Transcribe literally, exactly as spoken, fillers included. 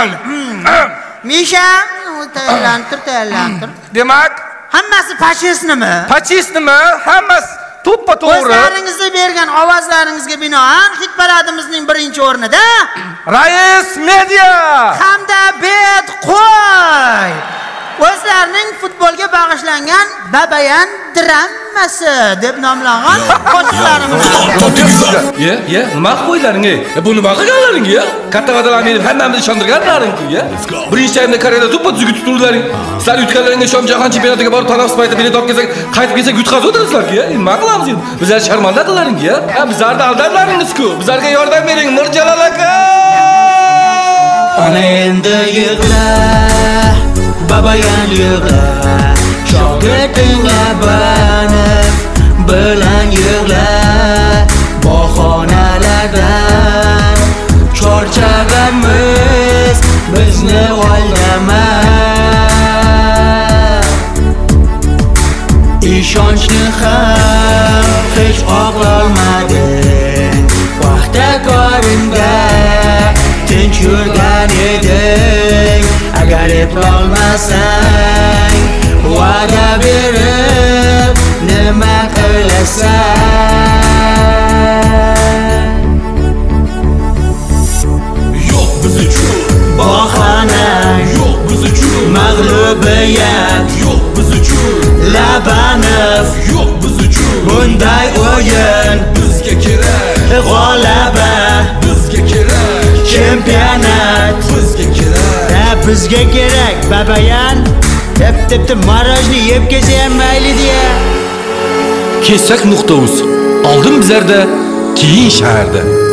qildi. Misha, tayyorlantir, tayyorlantir. Demak, hammasi fashishnimi? Fashishnimi? Hammasi to'ppa-to'g'ri. O'zlaringizga bergan ovozlaringizga binoan hit paradimizning birinchi o'rnida Rais Media hamda Bet qo'y o'zlarining futbolga bag'ishlangan Babayan dramasi deb nomlangan qo'shiqlarimiz. Ye, ye, nima qo'ylaring ey? Bu nima qilganlaring ya? Katta va'dalarni berib hammamizni ishontirganlaring-ku ya. Birinchi taymda Koreyada to'ppa tuzuk tutuvlaring. Sizlar yutganlaringga shom jahon chempionatiga borib tanaffus paytida bilet olib kelsak, qaytib kelsak yutqazib o'tirsizlar-ku ya. Nima qilamiz endi? Bizlar sharmanda qilaring ya. Ha, bizlarni aldablaringiz-ku. Bizlarga yordam bering, Mirjalol aka. Ana endi yig'la, Babayan yig'la. Shogirdingga banib bilan yig'la. Bahonalardan charchag'amiz bizni oldama. Ishonchni ham hech oqlolmading. Vaqtda ko'ringa tinch yurgan eding. Agar eplolmasang va'da berib nima qilasan? Yo'q biz uchun bahona, yo'q biz uchun mag'lubiyat, yo'q biz uchun Labanov, yo'q biz uchun bunday o'yin bizga kerak, g'alaba bizga kerak, chempionat bizga kerak. Ha, bizga kerak. Babayan deb deb marojni yeb kelsa ham mayli deya. Kesak nuqta uz. Oldin bizlarda, keyin shaharda.